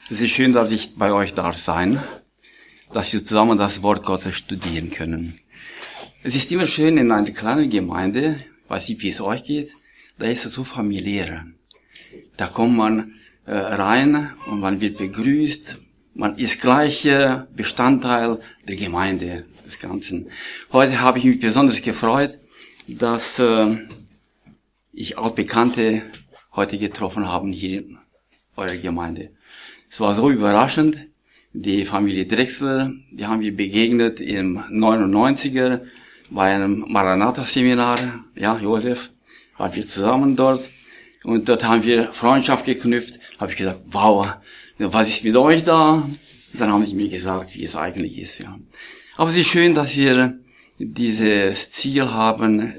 Es ist schön, dass ich bei euch darf sein, dass wir zusammen das Wort Gottes studieren können. Es ist immer schön in einer kleinen Gemeinde, weiß nicht, wie es euch geht, da ist es so familiär. Da kommt man rein und man wird begrüßt, man ist gleich Bestandteil der Gemeinde des Ganzen. Heute habe ich mich besonders gefreut, dass ich auch Bekannte heute getroffen habe hier in eurer Gemeinde. Es war so überraschend, die Familie Drechsler, die haben wir begegnet im 99er bei einem Maranatha-Seminar. Ja, Josef, waren wir zusammen dort und dort haben wir Freundschaft geknüpft. Habe ich gesagt, wow, was ist mit euch da? Dann haben sie mir gesagt, wie es eigentlich ist. Ja. Aber es ist schön, dass wir dieses Ziel haben,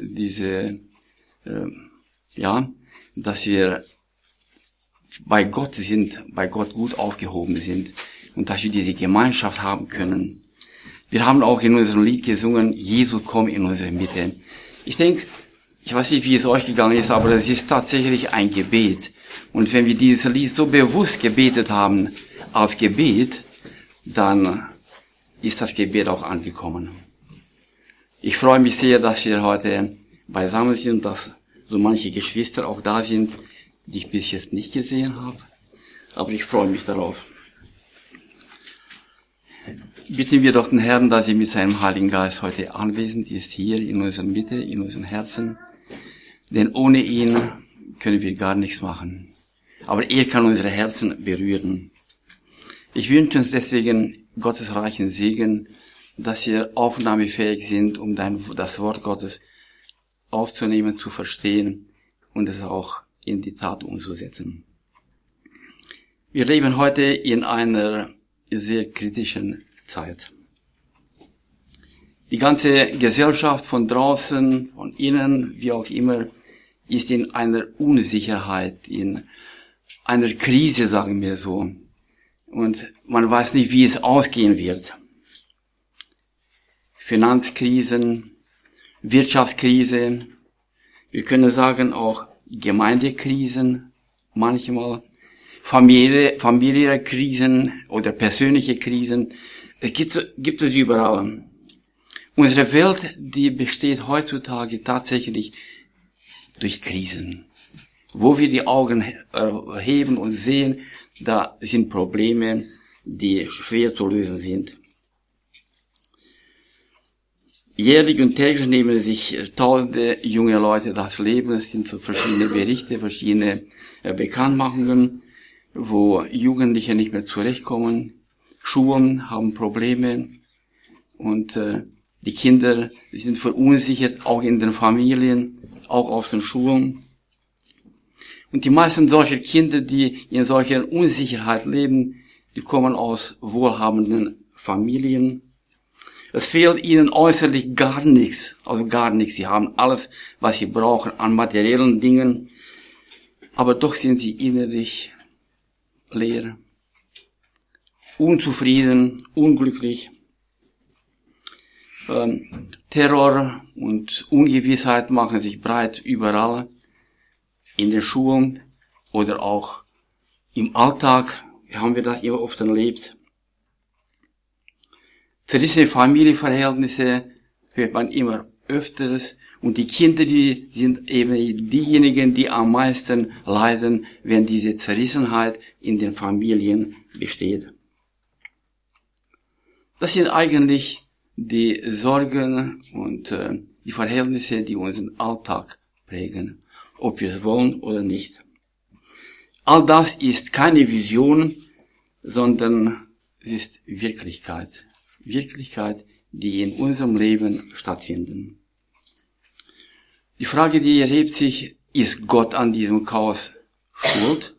dass wir bei Gott sind, bei Gott gut aufgehoben sind und dass wir diese Gemeinschaft haben können. Wir haben auch in unserem Lied gesungen, Jesus, komm in unsere Mitte. Ich denke, ich weiß nicht, wie es euch gegangen ist, aber es ist tatsächlich ein Gebet. Und wenn wir dieses Lied so bewusst gebetet haben als Gebet, dann ist das Gebet auch angekommen. Ich freue mich sehr, dass wir heute beisammen sind und dass so manche Geschwister auch da sind, die ich bis jetzt nicht gesehen habe. Aber ich freue mich darauf. Bitten wir doch den Herrn, dass er mit seinem Heiligen Geist heute anwesend ist, hier in unserer Mitte, in unserem Herzen. Denn ohne ihn können wir gar nichts machen. Aber er kann unsere Herzen berühren. Ich wünsche uns deswegen Gottes reichen Segen, dass wir aufnahmefähig sind, um das Wort Gottes aufzunehmen, zu verstehen und es auch in die Tat umzusetzen. Wir leben heute in einer sehr kritischen Zeit. Die ganze Gesellschaft von draußen, von innen, wie auch immer, ist in einer Unsicherheit, in einer Krise, sagen wir so. Und man weiß nicht, wie es ausgehen wird. Finanzkrisen, Wirtschaftskrise, wir können sagen auch Gemeindekrisen, manchmal familiäre Krisen oder persönliche Krisen. Es gibt es überall. Unsere Welt, die besteht heutzutage tatsächlich durch Krisen. Wo wir die Augen heben und sehen, da sind Probleme, die schwer zu lösen sind. Jährlich und täglich nehmen sich tausende junge Leute das Leben. Es sind so verschiedene Berichte, verschiedene Bekanntmachungen, wo Jugendliche nicht mehr zurechtkommen. Schulen haben Probleme und die Kinder sind verunsichert, auch in den Familien, auch auf den Schulen. Und die meisten solcher Kinder, die in solcher Unsicherheit leben, die kommen aus wohlhabenden Familien. Es fehlt ihnen äußerlich gar nichts, also gar nichts. Sie haben alles, was sie brauchen an materiellen Dingen, aber doch sind sie innerlich leer, unzufrieden, unglücklich. Terror und Ungewissheit machen sich breit überall, in den Schulen oder auch im Alltag haben wir das immer oft erlebt. Zerrissene Familienverhältnisse hört man immer öfters und die Kinder, die sind eben diejenigen, die am meisten leiden, wenn diese Zerrissenheit in den Familien besteht. Das sind eigentlich die Sorgen und die Verhältnisse, die unseren Alltag prägen, ob wir es wollen oder nicht. All das ist keine Vision, sondern es ist Wirklichkeit. Wirklichkeit, die in unserem Leben stattfinden. Die Frage, die erhebt sich, ist Gott an diesem Chaos schuld?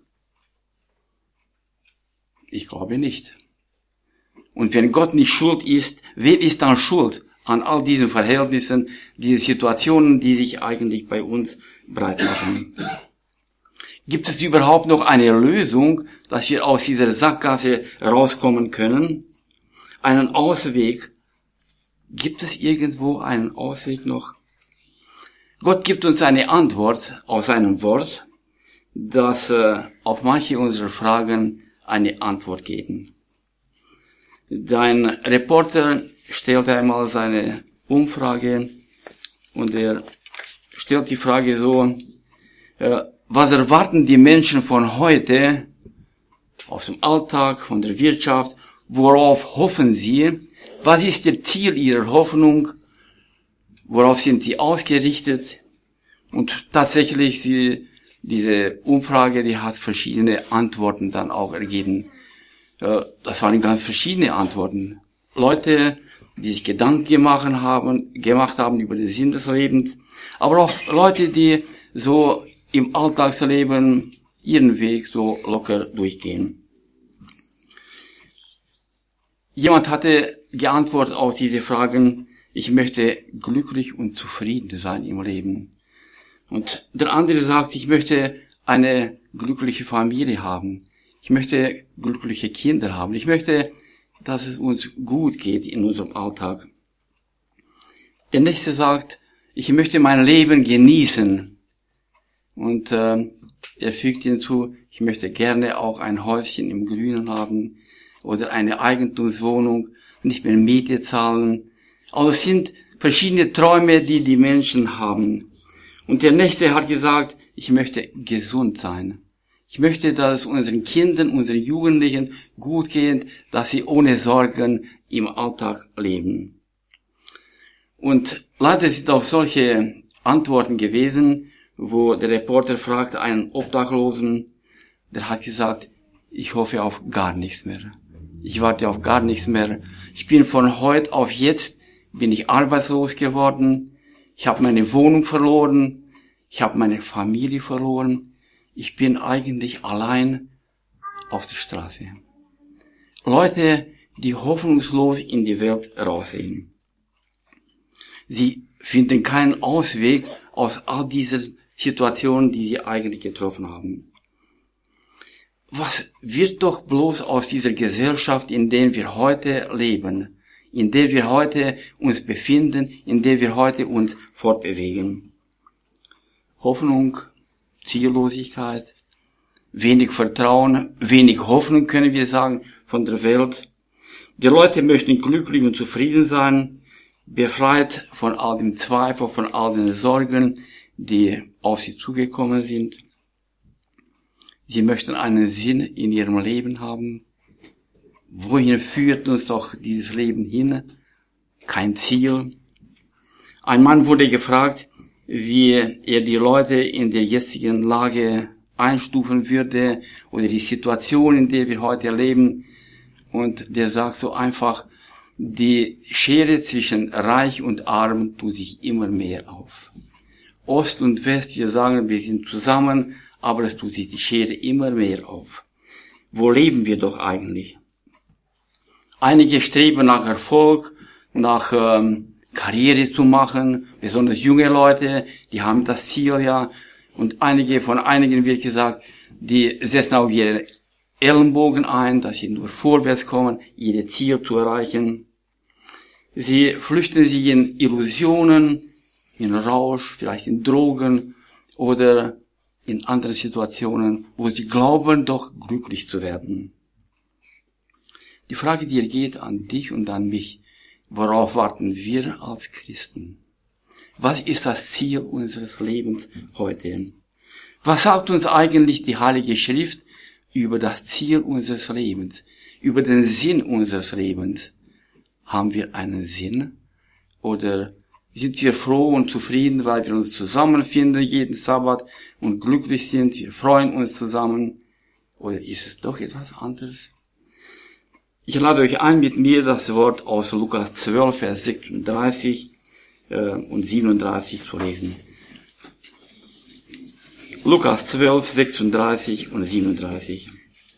Ich glaube nicht. Und wenn Gott nicht schuld ist, wer ist dann schuld an all diesen Verhältnissen, diese Situationen, die sich eigentlich bei uns breit machen? Gibt es überhaupt noch eine Lösung, dass wir aus dieser Sackgasse rauskommen können? Einen Ausweg? Gibt es irgendwo einen Ausweg noch? Gott gibt uns eine Antwort aus seinem Wort, das auf manche unserer Fragen eine Antwort geben. Ein Reporter stellte einmal seine Umfrage und er stellt die Frage so, was erwarten die Menschen von heute aus dem Alltag, von der Wirtschaft, worauf hoffen sie, was ist das Ziel ihrer Hoffnung, worauf sind sie ausgerichtet? Und tatsächlich, diese Umfrage, die hat verschiedene Antworten dann auch ergeben. Das waren ganz verschiedene Antworten. Leute, die sich Gedanken gemacht haben über den Sinn des Lebens, aber auch Leute, die so im Alltagsleben ihren Weg so locker durchgehen. Jemand hatte geantwortet auf diese Fragen, ich möchte glücklich und zufrieden sein im Leben. Und der andere sagt, ich möchte eine glückliche Familie haben. Ich möchte glückliche Kinder haben. Ich möchte, dass es uns gut geht in unserem Alltag. Der nächste sagt, ich möchte mein Leben genießen. Und er fügt hinzu, ich möchte gerne auch ein Häuschen im Grünen haben oder eine Eigentumswohnung, nicht mehr Miete zahlen. Also es sind verschiedene Träume, die die Menschen haben. Und der nächste hat gesagt, ich möchte gesund sein. Ich möchte, dass es unseren Kindern, unseren Jugendlichen gut geht, dass sie ohne Sorgen im Alltag leben. Und leider sind auch solche Antworten gewesen, wo der Reporter fragte einen Obdachlosen, der hat gesagt, ich hoffe auf gar nichts mehr. Ich warte auf gar nichts mehr. Ich bin von heute auf jetzt, bin ich arbeitslos geworden. Ich habe meine Wohnung verloren. Ich habe meine Familie verloren. Ich bin eigentlich allein auf der Straße. Leute, die hoffnungslos in die Welt raussehen. Sie finden keinen Ausweg aus all diesen Situationen, die sie eigentlich getroffen haben. Was wird doch bloß aus dieser Gesellschaft, in der wir heute leben, in der wir heute uns befinden, in der wir heute uns fortbewegen? Hoffnung, Ziellosigkeit, wenig Vertrauen, wenig Hoffnung, können wir sagen, von der Welt. Die Leute möchten glücklich und zufrieden sein, befreit von all dem Zweifel, von all den Sorgen, die auf sie zugekommen sind. Sie möchten einen Sinn in ihrem Leben haben. Wohin führt uns doch dieses Leben hin? Kein Ziel. Ein Mann wurde gefragt, wie er die Leute in der jetzigen Lage einstufen würde oder die Situation, in der wir heute leben. Und der sagt so einfach, die Schere zwischen Reich und Arm tut sich immer mehr auf. Ost und West, wir sagen, wir sind zusammen, aber es tut sich die Schere immer mehr auf. Wo leben wir doch eigentlich? Einige streben nach Erfolg, nach Karriere zu machen, besonders junge Leute, die haben das Ziel ja. Und von einigen wird gesagt, die setzen auf ihre Ellenbogen ein, dass sie nur vorwärts kommen, ihr Ziel zu erreichen. Sie flüchten sich in Illusionen, in Rausch, vielleicht in Drogen oder in anderen Situationen, wo sie glauben, doch glücklich zu werden. Die Frage, die geht an dich und an mich, worauf warten wir als Christen? Was ist das Ziel unseres Lebens heute? Was sagt uns eigentlich die Heilige Schrift über das Ziel unseres Lebens, über den Sinn unseres Lebens? Haben wir einen Sinn? Oder sind wir froh und zufrieden, weil wir uns zusammenfinden jeden Sabbat und glücklich sind, wir freuen uns zusammen? Oder ist es doch etwas anderes? Ich lade euch ein, mit mir das Wort aus Lukas 12, Vers 36 und 37 zu lesen. Lukas 12, 36 und 37.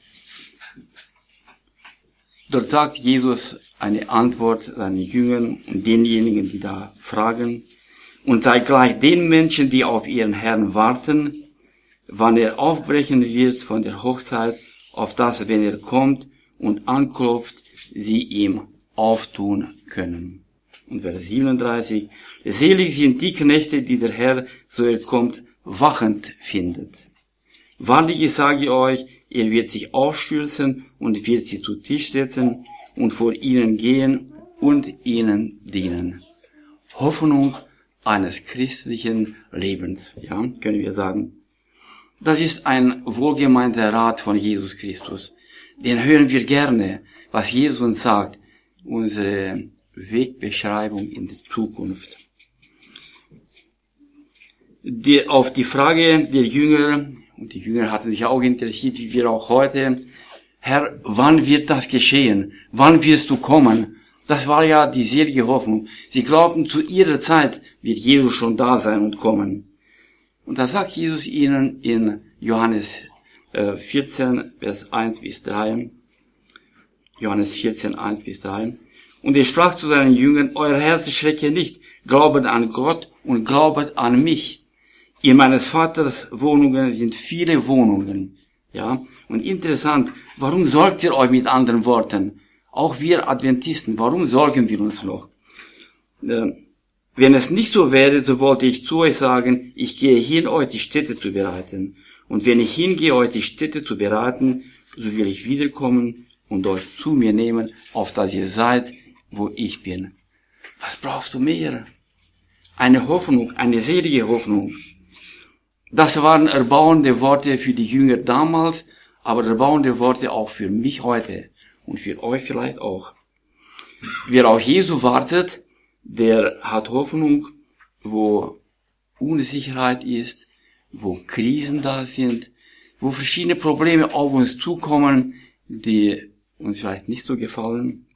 Dort sagt Jesus eine Antwort seinen Jüngern und denjenigen, die da fragen, und sei gleich den Menschen, die auf ihren Herrn warten, wann er aufbrechen wird von der Hochzeit, auf das, wenn er kommt und anklopft, sie ihm auftun können. Und Vers 37, selig sind die Knechte, die der Herr, so er kommt, wachend findet. Wahrlich, ich sage euch, Er wird sich aufstürzen und wird sie zu Tisch setzen und vor ihnen gehen und ihnen dienen. Hoffnung eines christlichen Lebens, ja, können wir sagen. Das ist ein wohlgemeinter Rat von Jesus Christus. Den hören wir gerne, was Jesus uns sagt, unsere Wegbeschreibung in die Zukunft. Auf die Frage der Jünger, und die Jünger hatten sich auch interessiert, wie wir auch heute, Herr, wann wird das geschehen? Wann wirst du kommen? Das war ja die selige Hoffnung. Sie glaubten, zu ihrer Zeit wird Jesus schon da sein und kommen. Und da sagt Jesus ihnen in Johannes 14, Vers 1 bis 3, Johannes 14, 1 bis 3, und er sprach zu seinen Jüngern, euer Herz schrecke nicht, glaubet an Gott und glaubet an mich. In meines Vaters Wohnungen sind viele Wohnungen. Ja, und interessant, warum sorgt ihr euch mit anderen Worten? Auch wir Adventisten, warum sorgen wir uns noch? Wenn es nicht so wäre, so wollte ich zu euch sagen, ich gehe hin, euch die Städte zu bereiten. Und wenn ich hingehe, euch die Städte zu bereiten, so will ich wiederkommen und euch zu mir nehmen, auf dass ihr seid, wo ich bin. Was brauchst du mehr? Eine Hoffnung, eine selige Hoffnung. Das waren erbauende Worte für die Jünger damals, aber erbauende Worte auch für mich heute und für euch vielleicht auch. Wer auf Jesus wartet, der hat Hoffnung, wo Unsicherheit ist, wo Krisen da sind, wo verschiedene Probleme auf uns zukommen, die uns vielleicht nicht so gefallen.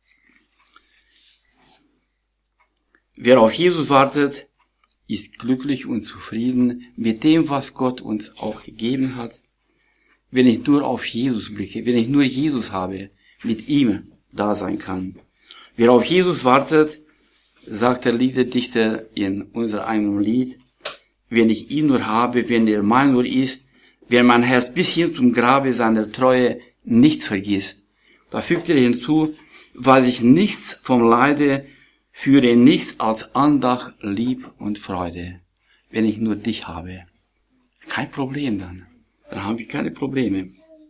Wer auf Jesus wartet, ist glücklich und zufrieden mit dem, was Gott uns auch gegeben hat. Wenn ich nur auf Jesus blicke, wenn ich nur Jesus habe, mit ihm da sein kann. Wer auf Jesus wartet, sagt der Liederdichter in unserem eigenen Lied, wenn ich ihn nur habe, wenn er mein nur ist, wenn mein Herz bis hin zum Grabe seiner Treue nicht vergisst. Da fügt er hinzu, weil ich nichts vom Leide, führe nichts als Andacht, Lieb und Freude. Wenn ich nur dich habe. Kein Problem dann. Dann haben wir keine Probleme.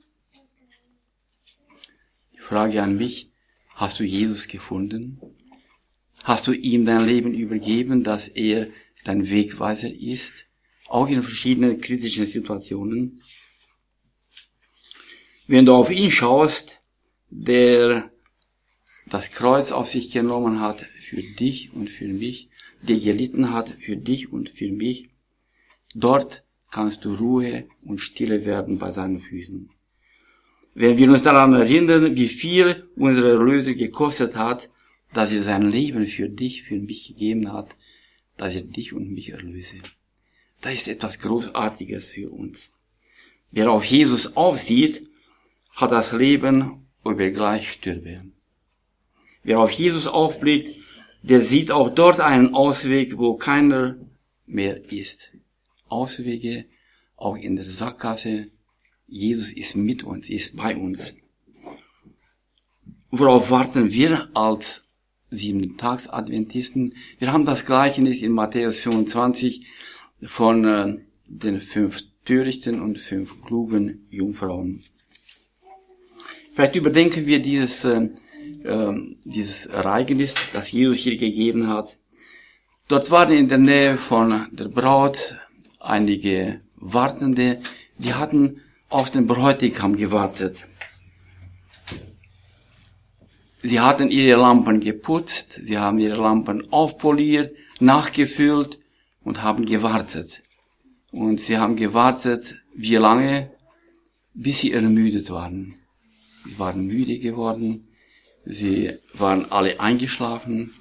Die Frage an mich, hast du Jesus gefunden? Hast du ihm dein Leben übergeben, dass er dein Wegweiser ist? Auch in verschiedenen kritischen Situationen. Wenn du auf ihn schaust, der das Kreuz auf sich genommen hat für dich und für mich, der gelitten hat für dich und für mich, dort kannst du Ruhe und Stille werden bei seinen Füßen. Wenn wir uns daran erinnern, wie viel unsere Erlöser gekostet hat, dass er sein Leben für dich, für mich gegeben hat, dass er dich und mich erlöse. Das ist etwas Großartiges für uns. Wer auf Jesus aufsieht, hat das Leben, ob er gleich stürbe. Wer auf Jesus aufblickt, der sieht auch dort einen Ausweg, wo keiner mehr ist. Auswege, auch in der Sackgasse. Jesus ist mit uns, ist bei uns. Worauf warten wir als 7-Tags-Adventisten? Wir haben das Gleichnis in Matthäus 25 von den 5 törichten und 5 klugen Jungfrauen. Vielleicht überdenken wir dieses Ereignis, das Jesus hier gegeben hat. Dort waren in der Nähe von der Braut einige Wartende, die hatten auf den Bräutigam gewartet. Sie hatten ihre Lampen geputzt, sie haben ihre Lampen aufpoliert, nachgefüllt und haben gewartet. Und sie haben gewartet, wie lange? Bis sie ermüdet waren. Sie waren müde geworden. Sie waren alle eingeschlafen.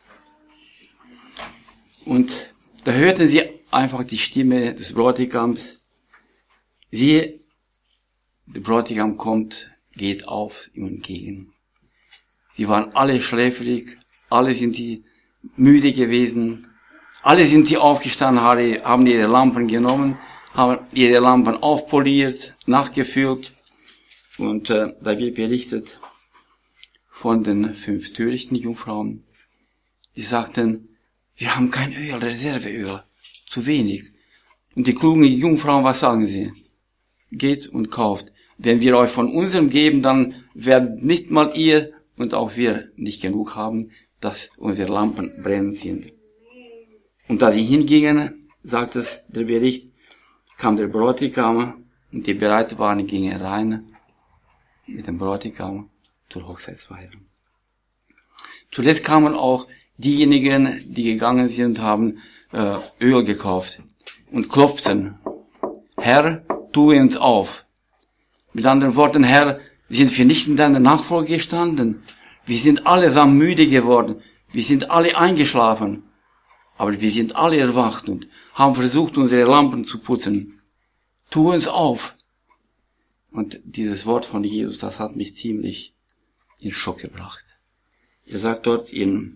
Und da hörten sie einfach die Stimme des Bräutigams. Siehe, der Bräutigam kommt, geht auf ihm entgegen. Sie waren alle schläfrig, alle sind sie müde gewesen, alle sind sie aufgestanden, haben ihre Lampen genommen, haben ihre Lampen aufpoliert, nachgefüllt. Und da wird berichtet von den 5 törichten Jungfrauen. Die sagten, wir haben kein Öl, Reserveöl, zu wenig. Und die klugen Jungfrauen, was sagen sie? Geht und kauft Wenn wir euch von unserem geben, dann werdet nicht mal ihr und auch wir nicht genug haben, dass unsere Lampen brennend sind. Und da sie hingingen, sagt es der Bericht, kam der Bräutigam und die bereit waren, gingen rein mit dem Bräutigam zur Hochzeitsfeier. Zuletzt kamen auch diejenigen, die gegangen sind, haben Öl gekauft und klopften. Herr, tue uns auf. Mit anderen Worten, Herr, sind wir nicht in deiner Nachfolge gestanden. Wir sind allesamt müde geworden. Wir sind alle eingeschlafen. Aber wir sind alle erwacht und haben versucht, unsere Lampen zu putzen. Tu uns auf. Und dieses Wort von Jesus, das hat mich ziemlich in Schock gebracht. Er sagt dort in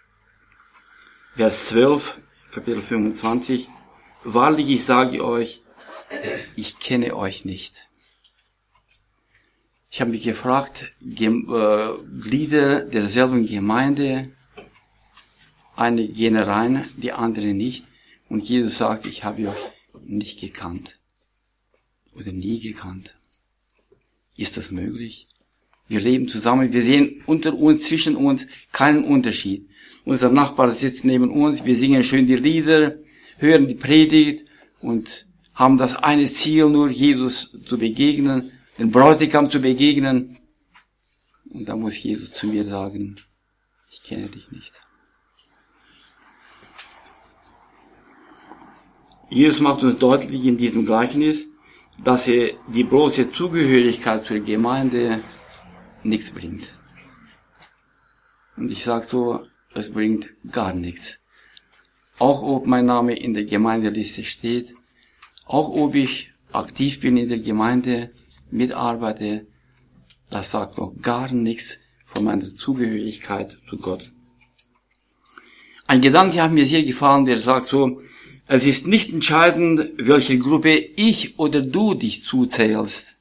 Vers 12, Kapitel 25, wahrlich, ich sage euch, ich kenne euch nicht. Ich habe mich gefragt, Glieder derselben Gemeinde, einige gehen rein, die anderen nicht. Und Jesus sagt, ich habe euch nicht gekannt. Oder nie gekannt. Ist das möglich? Wir leben zusammen, wir sehen unter uns, zwischen uns keinen Unterschied. Unser Nachbar sitzt neben uns, wir singen schön die Lieder, hören die Predigt und haben das eine Ziel, nur Jesus zu begegnen, den Bräutigam zu begegnen. Und da muss Jesus zu mir sagen, ich kenne dich nicht. Jesus macht uns deutlich in diesem Gleichnis, dass die bloße Zugehörigkeit zur Gemeinde nichts bringt. Und ich sage so, es bringt gar nichts. Auch ob mein Name in der Gemeindeliste steht, auch ob ich aktiv bin in der Gemeinde, mitarbeite, das sagt doch gar nichts von meiner Zugehörigkeit zu Gott. Ein Gedanke hat mir sehr gefallen, der sagt so, es ist nicht entscheidend, welche Gruppe ich oder du dich zuzählst,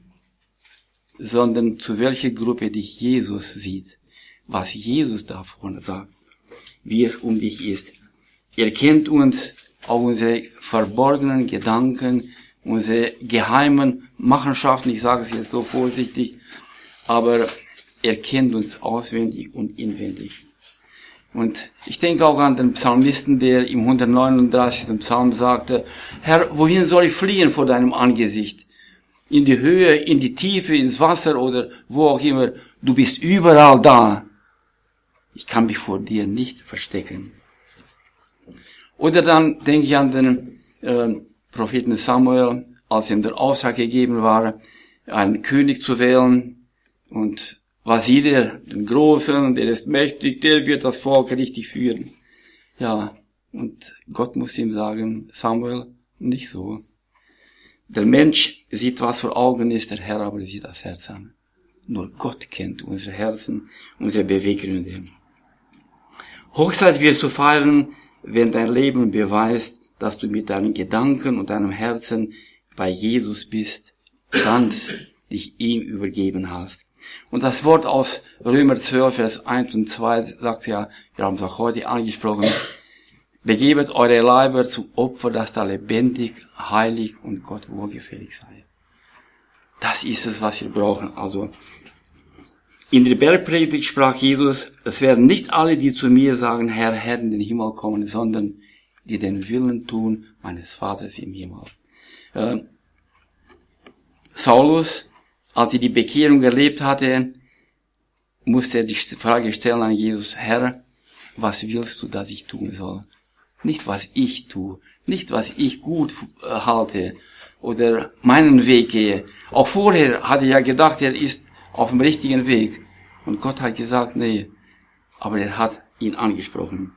sondern zu welcher Gruppe dich Jesus sieht, was Jesus davon sagt, wie es um dich ist. Er kennt uns, auch unsere verborgenen Gedanken, unsere geheimen Machenschaften, ich sage es jetzt so vorsichtig, aber er kennt uns auswendig und inwendig. Und ich denke auch an den Psalmisten, der im 139. Psalm sagte, Herr, wohin soll ich fliehen vor deinem Angesicht? In die Höhe, in die Tiefe, ins Wasser oder wo auch immer. Du bist überall da. Ich kann mich vor dir nicht verstecken. Oder dann denke ich an den Propheten Samuel, als ihm der Auftrag gegeben war, einen König zu wählen. Und was sieht er? Den Großen, der ist mächtig, der wird das Volk richtig führen. Ja, und Gott muss ihm sagen, Samuel, nicht so. Der Mensch sieht, was vor Augen ist, der Herr aber sieht das Herz an. Nur Gott kennt unsere Herzen, unsere Beweggründe. Hochzeit wirst du feiern, wenn dein Leben beweist, dass du mit deinen Gedanken und deinem Herzen bei Jesus bist, ganz dich ihm übergeben hast. Und das Wort aus Römer 12, Vers 1 und 2 sagt ja, wir haben es auch heute angesprochen, begebet eure Leiber zum Opfer, das da lebendig, heilig und Gott wohlgefällig sei. Das ist es, was wir brauchen. Also, in der Bergpredigt sprach Jesus, es werden nicht alle, die zu mir sagen, Herr, Herr, in den Himmel kommen, sondern die den Willen tun meines Vaters im Himmel. Saulus, als er die Bekehrung erlebt hatte, musste er die Frage stellen an Jesus, Herr, was willst du, dass ich tun soll? Nicht, was ich tue, nicht, was ich gut halte oder meinen Weg gehe. Auch vorher hatte er ja gedacht, er ist auf dem richtigen Weg. Und Gott hat gesagt, nee, aber er hat ihn angesprochen.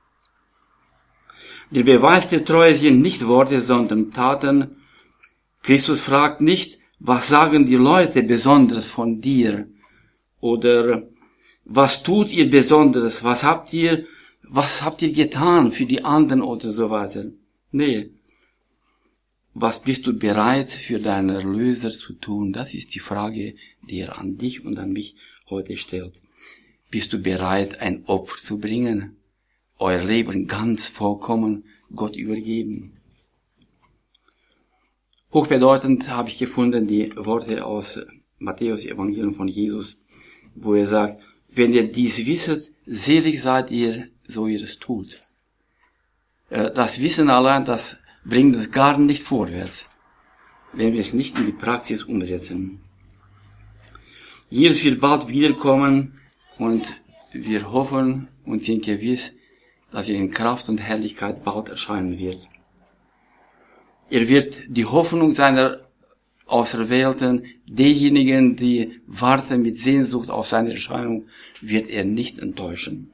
Der Beweis der Treue sind nicht Worte, sondern Taten. Christus fragt nicht, was sagen die Leute besonders von dir? Oder was tut ihr Besonderes? Was habt ihr getan für die anderen oder so weiter? Nee. Was bist du bereit für deinen Erlöser zu tun? Das ist die Frage, die er an dich und an mich heute stellt. Bist du bereit, ein Opfer zu bringen? Euer Leben ganz vollkommen Gott übergeben? Hochbedeutend habe ich gefunden die Worte aus Matthäus Evangelium von Jesus, wo er sagt, wenn ihr dies wisset, selig seid ihr, so ihr es tut. Das Wissen allein, das bringt uns gar nicht vorwärts, wenn wir es nicht in die Praxis umsetzen. Jesus wird bald wiederkommen und wir hoffen und sind gewiss, dass er in Kraft und Herrlichkeit bald erscheinen wird. Er wird die Hoffnung seiner Auserwählten, diejenigen, die warten mit Sehnsucht auf seine Erscheinung, wird er nicht enttäuschen.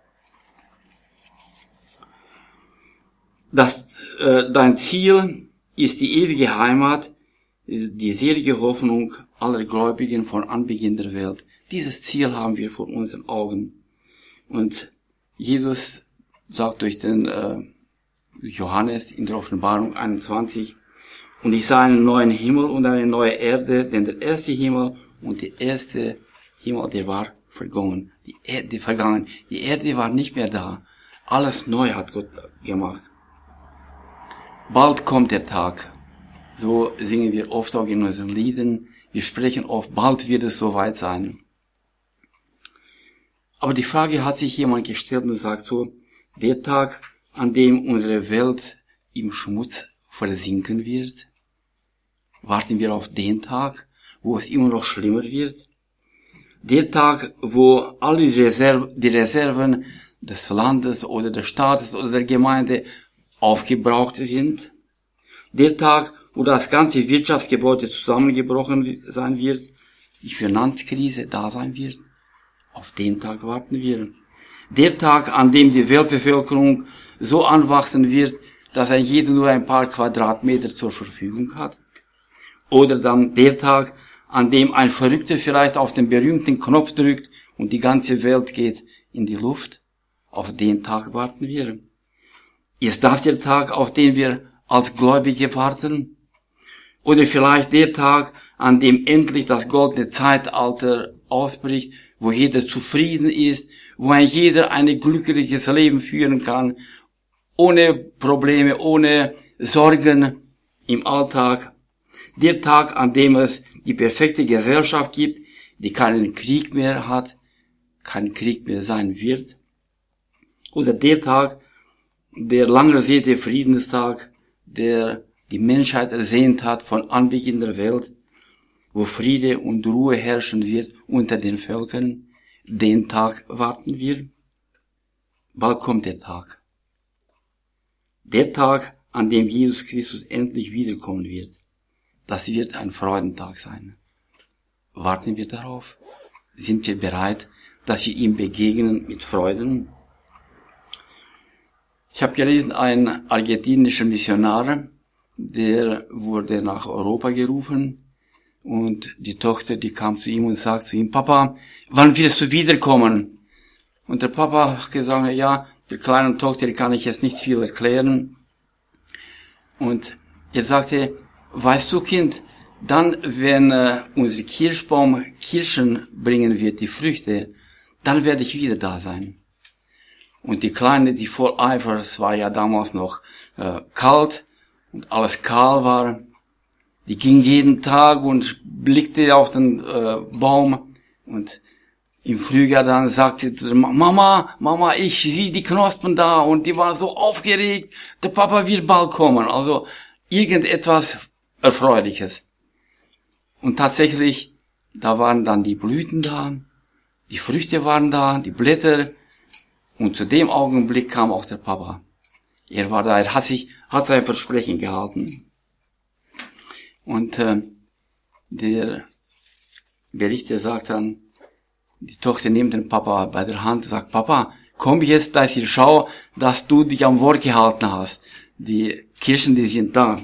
Dein Ziel ist die ewige Heimat, die selige Hoffnung aller Gläubigen von Anbeginn der Welt. Dieses Ziel haben wir vor unseren Augen. Und Jesus sagt durch den Johannes in der Offenbarung 21, und ich sah einen neuen Himmel und eine neue Erde, denn der erste Himmel und der erste Himmel, der war vergangen. Die Erde war nicht mehr da. Alles neu hat Gott gemacht. Bald kommt der Tag. So singen wir oft auch in unseren Liedern. Wir sprechen oft, bald wird es soweit sein. Aber die Frage hat sich jemand gestellt und sagt so, der Tag, an dem unsere Welt im Schmutz versinken wird, warten wir auf den Tag, wo es immer noch schlimmer wird? Der Tag, wo alle die Reserven des Landes oder des Staates oder der Gemeinde aufgebraucht sind? Der Tag, wo das ganze Wirtschaftsgebäude zusammengebrochen sein wird, die Finanzkrise da sein wird? Auf den Tag warten wir. Der Tag, an dem die Weltbevölkerung so anwachsen wird, dass jeder nur ein paar Quadratmeter zur Verfügung hat? Oder dann der Tag, an dem ein Verrückter vielleicht auf den berühmten Knopf drückt und die ganze Welt geht in die Luft? Auf den Tag warten wir. Ist das der Tag, auf den wir als Gläubige warten? Oder vielleicht der Tag, an dem endlich das goldene Zeitalter ausbricht, wo jeder zufrieden ist, wo jeder ein glückliches Leben führen kann, ohne Probleme, ohne Sorgen im Alltag. Der Tag, an dem es die perfekte Gesellschaft gibt, die keinen Krieg mehr hat, kein Krieg mehr sein wird. Oder der Tag, der lang ersehnte Friedenstag, der die Menschheit ersehnt hat von Anbeginn der Welt, wo Friede und Ruhe herrschen wird unter den Völkern, den Tag warten wir. Bald kommt der Tag. Der Tag, an dem Jesus Christus endlich wiederkommen wird. Das wird ein Freudentag sein. Warten wir darauf? Sind wir bereit, dass wir ihm begegnen mit Freuden? Ich habe gelesen, ein argentinischer Missionar, der wurde nach Europa gerufen und die Tochter, die kam zu ihm und sagt zu ihm, Papa, wann wirst du wiederkommen? Und der Papa hat gesagt, ja, der kleinen Tochter kann ich jetzt nicht viel erklären. Und er sagte, weißt du, Kind, dann, wenn unser Kirschbaum Kirschen bringen wird, die Früchte, dann werde ich wieder da sein. Und die Kleine, die voll Eifer, es war ja damals noch kalt und alles kahl war, die ging jeden Tag und blickte auf den Baum und im Frühjahr dann sagte sie zu der Mama, ich sehe die Knospen da und die waren so aufgeregt, der Papa wird bald kommen, also irgendetwas Erfreuliches. Und tatsächlich, da waren dann die Blüten da, die Früchte waren da, die Blätter, und zu dem Augenblick kam auch der Papa. Er war da, er hat sein Versprechen gehalten. Und der Berichter sagt dann, die Tochter nimmt den Papa bei der Hand und sagt, Papa, komm jetzt, dass ich schau, dass du dich am Wort gehalten hast. Die Kirschen, die sind da.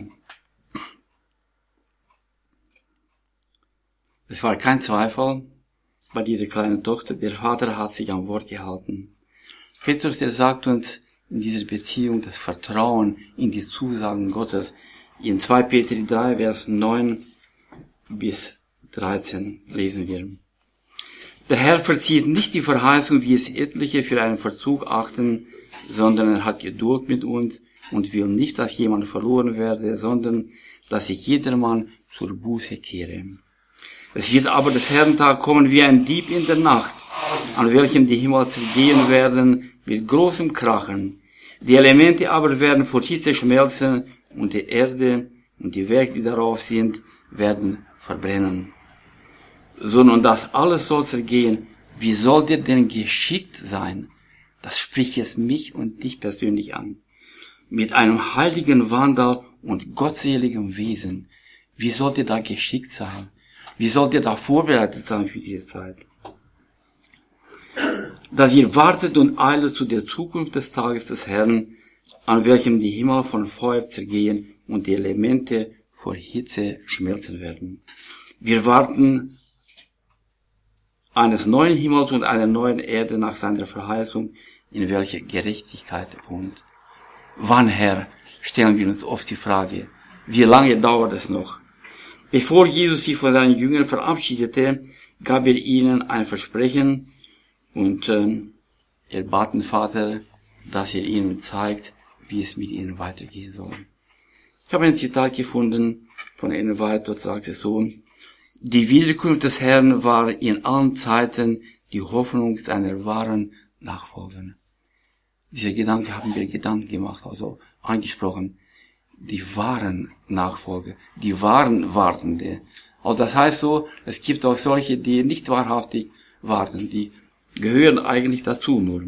Es war kein Zweifel bei dieser kleinen Tochter, der Vater hat sich am Wort gehalten. Petrus, der sagt uns in dieser Beziehung das Vertrauen in die Zusagen Gottes. In 2 Petrus 3, Vers 9 bis 13 lesen wir. Der Herr verzieht nicht die Verheißung, wie es etliche für einen Verzug achten, sondern er hat Geduld mit uns und will nicht, dass jemand verloren werde, sondern dass sich jedermann zur Buße kehre. Es wird aber des Herrn Tag kommen wie ein Dieb in der Nacht, an welchem die Himmel zergehen werden mit großem Krachen. Die Elemente aber werden vor Hitze schmelzen und die Erde und die Werke, die darauf sind, werden verbrennen. So, nun das alles soll zergehen. Wie soll dir denn geschickt sein? Das spricht jetzt mich und dich persönlich an. Mit einem heiligen Wandel und gottseligem Wesen. Wie sollt ihr da geschickt sein? Wie sollt ihr da vorbereitet sein für diese Zeit? Dass ihr wartet und eilet zu der Zukunft des Tages des Herrn, an welchem die Himmel von Feuer zergehen und die Elemente vor Hitze schmelzen werden. Wir warten eines neuen Himmels und einer neuen Erde nach seiner Verheißung, in welcher Gerechtigkeit wohnt. Wann, Herr, stellen wir uns oft die Frage, wie lange dauert es noch? Bevor Jesus sich von seinen Jüngern verabschiedete, gab er ihnen ein Versprechen und er bat den Vater, dass er ihnen zeigt, wie es mit ihnen weitergehen soll. Ich habe ein Zitat gefunden von Ellen White, dort sagt es so: Die Wiederkunft des Herrn war in allen Zeiten die Hoffnung seiner wahren Nachfolger. Dieser Gedanke haben wir Gedanken gemacht, also angesprochen. Die wahren Nachfolger, die wahren Wartende. Also das heißt so, es gibt auch solche, die nicht wahrhaftig warten, die gehören eigentlich dazu nur.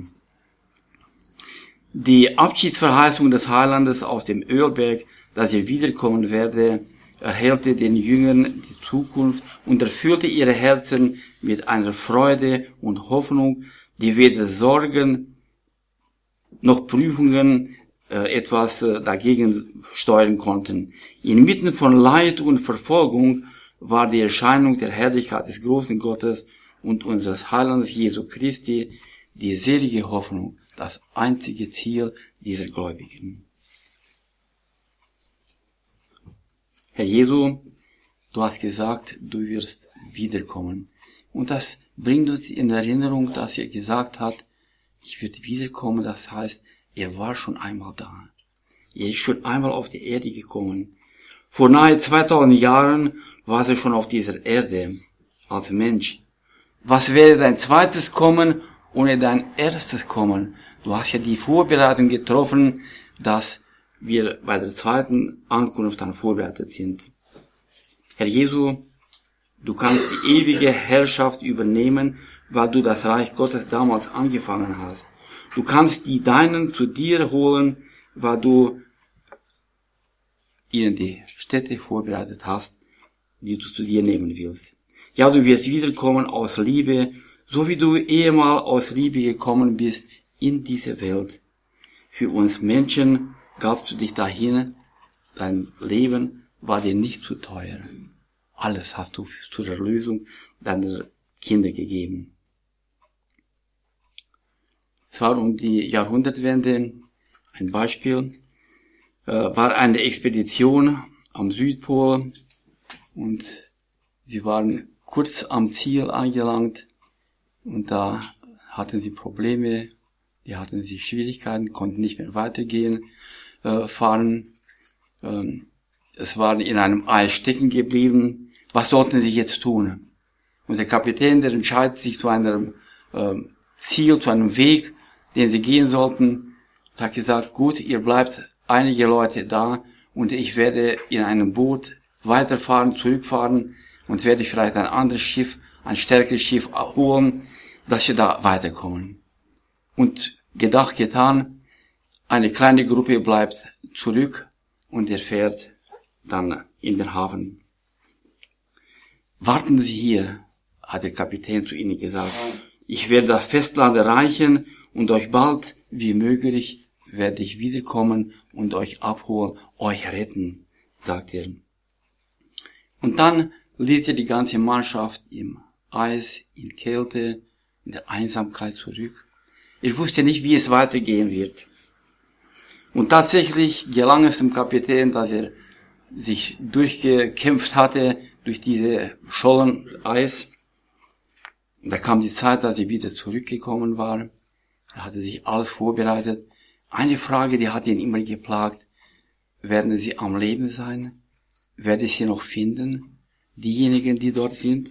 Die Abschiedsverheißung des Heilandes auf dem Ölberg, dass er wiederkommen werde, erhellte den Jüngern die Zukunft und erfüllte ihre Herzen mit einer Freude und Hoffnung, die weder Sorgen noch Prüfungen etwas dagegen steuern konnten. Inmitten von Leid und Verfolgung war die Erscheinung der Herrlichkeit des großen Gottes und unseres Heilandes Jesu Christi die selige Hoffnung, das einzige Ziel dieser Gläubigen. Herr Jesu, du hast gesagt, du wirst wiederkommen. Und das bringt uns in Erinnerung, dass er gesagt hat, ich werde wiederkommen, das heißt, er war schon einmal da. Er ist schon einmal auf die Erde gekommen. Vor nahe 2000 Jahren war er schon auf dieser Erde als Mensch. Was wäre dein zweites Kommen ohne dein erstes Kommen? Du hast ja die Vorbereitung getroffen, dass wir bei der zweiten Ankunft dann vorbereitet sind. Herr Jesu, du kannst die ewige Herrschaft übernehmen, weil du das Reich Gottes damals angefangen hast. Du kannst die Deinen zu dir holen, weil du ihnen die Städte vorbereitet hast, die du zu dir nehmen willst. Ja, du wirst wiederkommen aus Liebe, so wie du ehemal aus Liebe gekommen bist in diese Welt. Für uns Menschen gabst du dich dahin, dein Leben war dir nicht zu teuer. Alles hast du zur Erlösung deiner Kinder gegeben. Es war um die Jahrhundertwende, ein Beispiel, war eine Expedition am Südpol und sie waren kurz am Ziel angelangt und da hatten sie Probleme, die hatten sie Schwierigkeiten, konnten nicht mehr weitergehen, fahren. Es waren in einem Eis stecken geblieben. Was sollten sie jetzt tun? Unser Kapitän, der entscheidet sich zu einem Ziel, zu einem Weg, den sie gehen sollten, hat gesagt, gut, ihr bleibt einige Leute da und ich werde in einem Boot weiterfahren, zurückfahren und werde vielleicht ein anderes Schiff, ein stärkeres Schiff holen, dass wir da weiterkommen. Und gedacht, getan, eine kleine Gruppe bleibt zurück und er fährt dann in den Hafen. Warten Sie hier, hat der Kapitän zu ihnen gesagt. Ich werde das Festland erreichen und euch bald wie möglich werde ich wiederkommen und euch abholen, euch retten, sagt er. Und dann ließ er die ganze Mannschaft im Eis, in Kälte, in der Einsamkeit zurück. Er wusste nicht, wie es weitergehen wird. Und tatsächlich gelang es dem Kapitän, dass er sich durchgekämpft hatte durch diese Schollen Eis. Da kam die Zeit, dass er wieder zurückgekommen war. Er hatte sich alles vorbereitet. Eine Frage, die hat ihn immer geplagt: Werden sie am Leben sein? werde ich sie noch finden, diejenigen, die dort sind.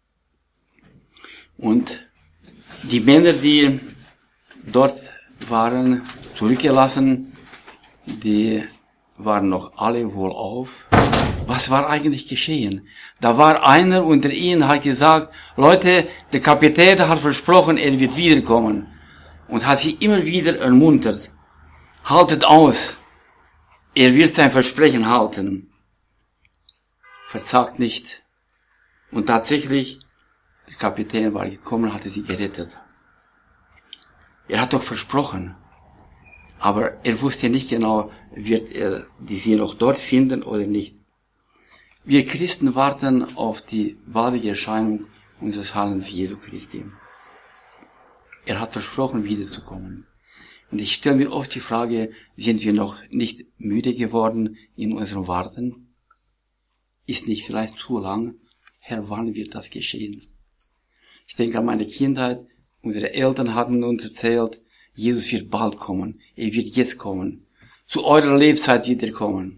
Und die Männer, die dort waren, zurückgelassen, die waren noch alle wohlauf. Was war eigentlich geschehen? Da war einer unter ihnen, hat gesagt, Leute, der Kapitän hat versprochen, er wird wiederkommen. Und hat sie immer wieder ermuntert. Haltet aus. Er wird sein Versprechen halten. Verzagt nicht. Und tatsächlich, der Kapitän war gekommen, hatte sie gerettet. Er hat doch versprochen. Aber er wusste nicht genau, wird er sie noch dort finden oder nicht. Wir Christen warten auf die baldige Erscheinung unseres Herrn Jesu Christi. Er hat versprochen, wiederzukommen. Und ich stelle mir oft die Frage, sind wir noch nicht müde geworden in unserem Warten? Ist nicht vielleicht zu lang? Herr, wann wird das geschehen? Ich denke an meine Kindheit. Unsere Eltern hatten uns erzählt, Jesus wird bald kommen. Er wird jetzt kommen. Zu eurer Lebzeit wird er kommen.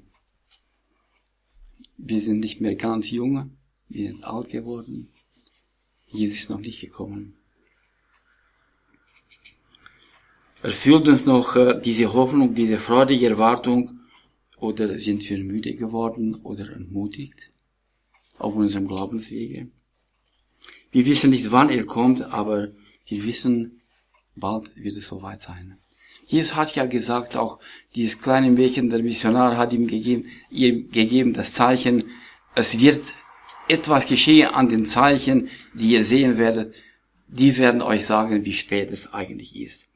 Wir sind nicht mehr ganz jung. Wir sind alt geworden. Jesus ist noch nicht gekommen. Erfüllt uns noch diese Hoffnung, diese freudige Erwartung, oder sind wir müde geworden oder entmutigt auf unserem Glaubenswege? Wir wissen nicht, wann er kommt, aber wir wissen, bald wird es soweit sein. Jesus hat ja gesagt, auch dieses kleine Mädchen, der Missionar hat ihm gegeben das Zeichen, es wird etwas geschehen an den Zeichen, die ihr sehen werdet, die werden euch sagen, wie spät es eigentlich ist.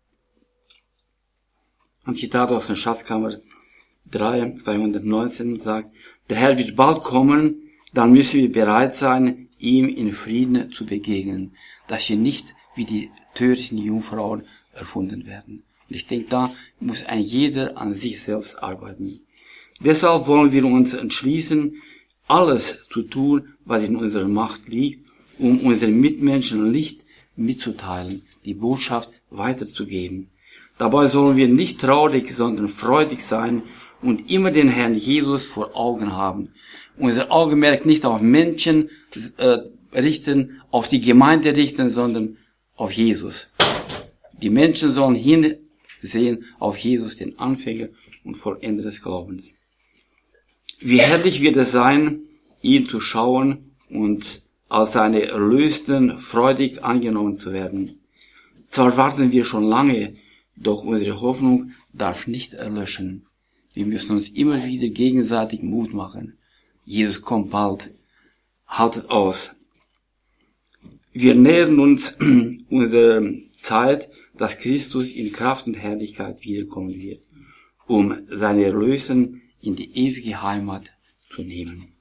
Ein Zitat aus der Schatzkammer 3, 219 sagt, der Herr wird bald kommen, dann müssen wir bereit sein, ihm in Frieden zu begegnen, dass wir nicht wie die törichten Jungfrauen erfunden werden. Und ich denke, da muss ein jeder an sich selbst arbeiten. Deshalb wollen wir uns entschließen, alles zu tun, was in unserer Macht liegt, um unseren Mitmenschen Licht mitzuteilen, die Botschaft weiterzugeben. Dabei sollen wir nicht traurig, sondern freudig sein und immer den Herrn Jesus vor Augen haben. Unser Augenmerk nicht auf Menschen richten, auf die Gemeinde richten, sondern auf Jesus. Die Menschen sollen hinsehen auf Jesus, den Anfänger und Vollender des Glaubens. Wie herrlich wird es sein, ihn zu schauen und als seine Erlösten freudig angenommen zu werden. Zwar warten wir schon lange, doch unsere Hoffnung darf nicht erlöschen. Wir müssen uns immer wieder gegenseitig Mut machen. Jesus kommt bald. Haltet aus. Wir nähern uns unserer Zeit, dass Christus in Kraft und Herrlichkeit wiederkommen wird, um seine Erlösen in die ewige Heimat zu nehmen.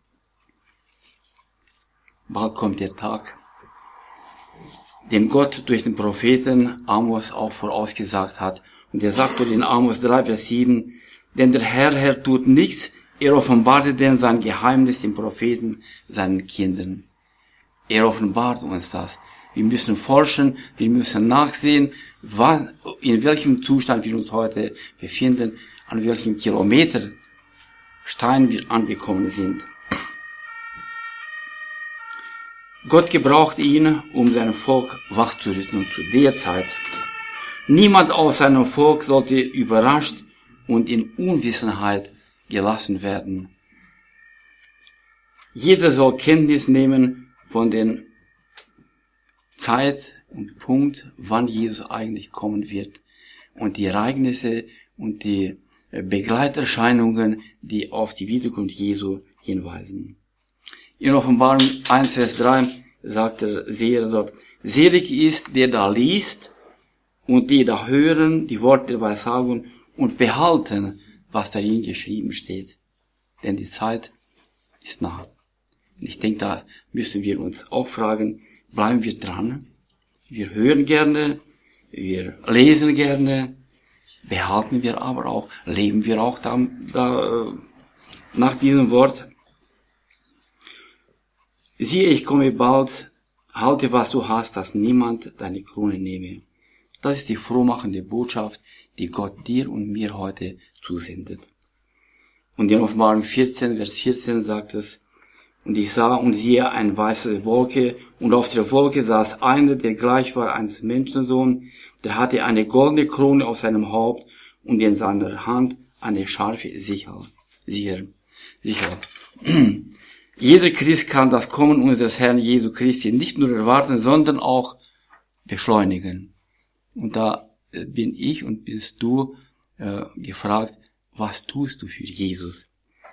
Bald kommt der Tag, den Gott durch den Propheten Amos auch vorausgesagt hat. Und er sagt dort in Amos 3, Vers 7, denn der Herr tut nichts, er offenbarte denn sein Geheimnis den Propheten, seinen Kindern. Er offenbart uns das. Wir müssen forschen, wir müssen nachsehen, in welchem Zustand wir uns heute befinden, an welchem Kilometerstein wir angekommen sind. Gott gebraucht ihn, um sein Volk wachzurütteln zu der Zeit. Niemand aus seinem Volk sollte überrascht und in Unwissenheit gelassen werden. Jeder soll Kenntnis nehmen von den Zeit und Punkt, wann Jesus eigentlich kommen wird und die Ereignisse und die Begleiterscheinungen, die auf die Wiederkunft Jesu hinweisen. In Offenbarung 1, Vers 3 sagt der Seher dort, selig ist, der da liest und die da hören die Worte der Weissagung und behalten, was darin geschrieben steht. Denn die Zeit ist nah. Und ich denke, da müssen wir uns auch fragen, bleiben wir dran? Wir hören gerne, wir lesen gerne, behalten wir aber auch, leben wir auch nach diesem Wort. Siehe, ich komme bald, halte, was du hast, dass niemand deine Krone nehme. Das ist die frohmachende Botschaft, die Gott dir und mir heute zusendet. Und in Offenbarung 14, Vers 14 sagt es, und ich sah und siehe eine weiße Wolke, und auf der Wolke saß einer, der gleich war eines Menschensohn, der hatte eine goldene Krone auf seinem Haupt und in seiner Hand eine scharfe Sichel. Jeder Christ kann das Kommen unseres Herrn Jesu Christi nicht nur erwarten, sondern auch beschleunigen. Und da bin ich und bist du gefragt, was tust du für Jesus?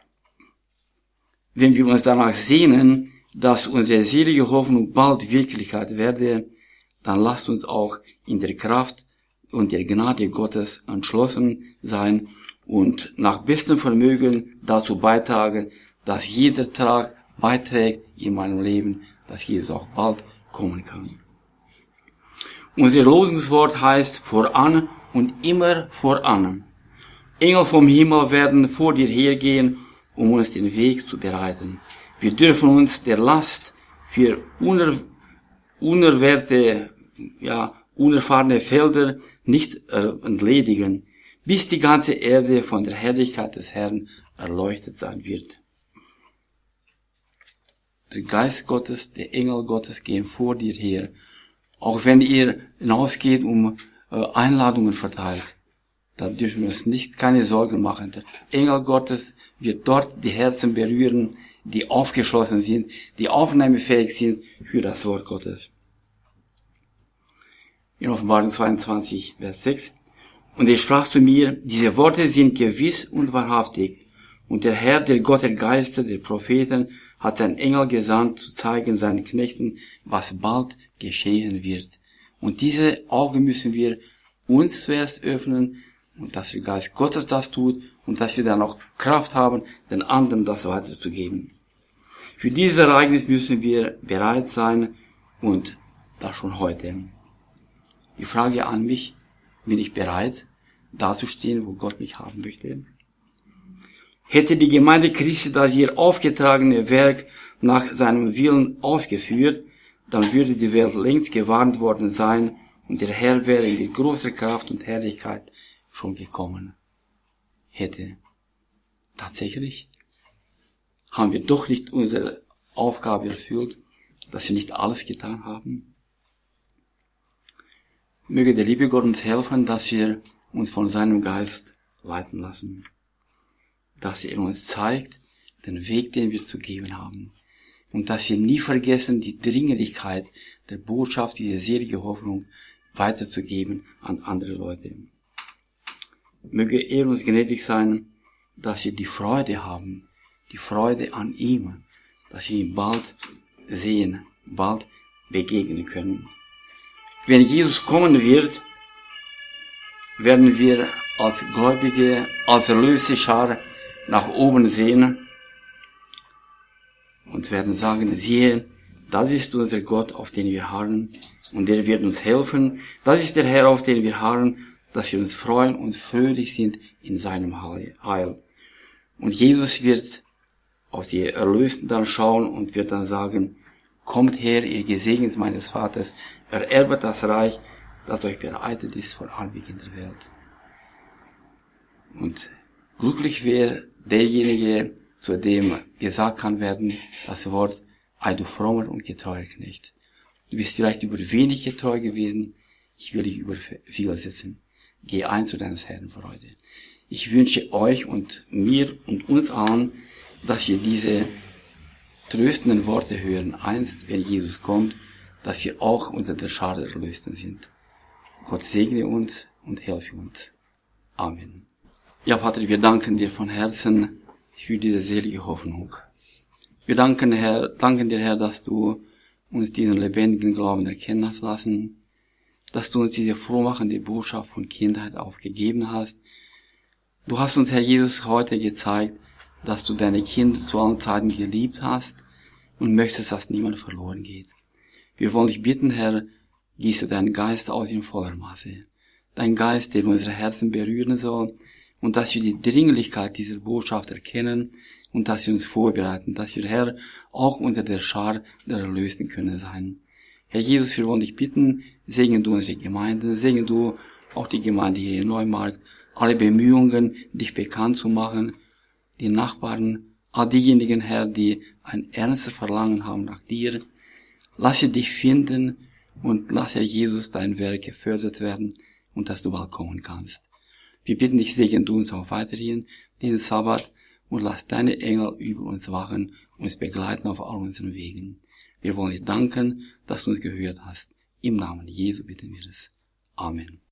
Wenn wir uns danach sehnen, dass unsere selige Hoffnung bald Wirklichkeit werde, dann lasst uns auch in der Kraft und der Gnade Gottes entschlossen sein und nach bestem Vermögen dazu beitragen, dass jeder Tag beiträgt in meinem Leben, dass Jesus auch bald kommen kann. Unser Losungswort heißt voran und immer voran. Engel vom Himmel werden vor dir hergehen, um uns den Weg zu bereiten. Wir dürfen uns der Last für unerfahrene Felder nicht entledigen, bis die ganze Erde von der Herrlichkeit des Herrn erleuchtet sein wird. Der Geist Gottes, der Engel Gottes gehen vor dir her. Auch wenn ihr hinausgeht, Einladungen verteilt, da dürfen wir uns keine Sorgen machen. Der Engel Gottes wird dort die Herzen berühren, die aufgeschlossen sind, die aufnahmefähig sind für das Wort Gottes. In Offenbarung 22, Vers 6. Und er sprach zu mir, diese Worte sind gewiss und wahrhaftig. Und der Herr, der Gott der Geister, der Propheten, hat seinen Engel gesandt, zu zeigen seinen Knechten, was bald geschehen wird. Und diese Augen müssen wir uns zuerst öffnen, und dass der Geist Gottes das tut, und dass wir dann auch Kraft haben, den anderen das weiterzugeben. Für dieses Ereignis müssen wir bereit sein, und das schon heute. Die Frage an mich, bin ich bereit, dazustehen, wo Gott mich haben möchte? Hätte die Gemeinde Christi das ihr aufgetragene Werk nach seinem Willen ausgeführt, dann würde die Welt längst gewarnt worden sein und der Herr wäre mit großer Kraft und Herrlichkeit schon gekommen. Hätte. Tatsächlich haben wir doch nicht unsere Aufgabe erfüllt, dass wir nicht alles getan haben. Möge der liebe Gott uns helfen, dass wir uns von seinem Geist leiten lassen. Dass er uns zeigt, den Weg, den wir zu geben haben. Und dass wir nie vergessen, die Dringlichkeit der Botschaft, diese selige Hoffnung weiterzugeben an andere Leute. Möge er uns gnädig sein, dass wir die Freude haben, die Freude an ihm, dass wir ihn bald sehen, bald begegnen können. Wenn Jesus kommen wird, werden wir als Gläubige, als erlöste Schar nach oben sehen und werden sagen, siehe, das ist unser Gott, auf den wir harren, und der wird uns helfen. Das ist der Herr, auf den wir harren, dass wir uns freuen und fröhlich sind in seinem Heil. Und Jesus wird auf die Erlösten dann schauen und wird dann sagen, kommt her, ihr Gesegnet meines Vaters, ererbet das Reich, das euch bereitet ist von Anbeginn der Welt. Und glücklich wäre derjenige, zu dem gesagt kann werden, das Wort, ei du frommer und getreuer Knecht. Du bist vielleicht über wenig getreu gewesen, ich will dich über viel setzen. Geh ein zu deines Herrn Freude. Ich wünsche euch und mir und uns allen, dass wir diese tröstenden Worte hören, einst, wenn Jesus kommt, dass wir auch unter der Schar der Erlösten sind. Gott segne uns und helfe uns. Amen. Ja, Vater, wir danken dir von Herzen für diese selige Hoffnung. Wir danken dir, Herr, dass du uns diesen lebendigen Glauben erkennen hast lassen, dass du uns diese frohmachende Botschaft von Kindheit aufgegeben hast. Du hast uns, Herr Jesus, heute gezeigt, dass du deine Kinder zu allen Zeiten geliebt hast und möchtest, dass niemand verloren geht. Wir wollen dich bitten, Herr, gieße deinen Geist aus in voller Masse. Dein Geist, der unsere Herzen berühren soll, und dass wir die Dringlichkeit dieser Botschaft erkennen und dass wir uns vorbereiten, dass wir, Herr, auch unter der Schar der Erlösten können sein. Herr Jesus, wir wollen dich bitten, segne du unsere Gemeinde, segne du auch die Gemeinde hier in Neumarkt, alle Bemühungen, dich bekannt zu machen, die Nachbarn, all diejenigen, Herr, die ein ernstes Verlangen haben nach dir. Lasse dich finden und lasse, Herr Jesus, dein Werk gefördert werden und dass du bald kommen kannst. Wir bitten dich, segnen du uns auch weiterhin diesen Sabbat und lass deine Engel über uns wachen und uns begleiten auf all unseren Wegen. Wir wollen dir danken, dass du uns gehört hast. Im Namen Jesu bitten wir es. Amen.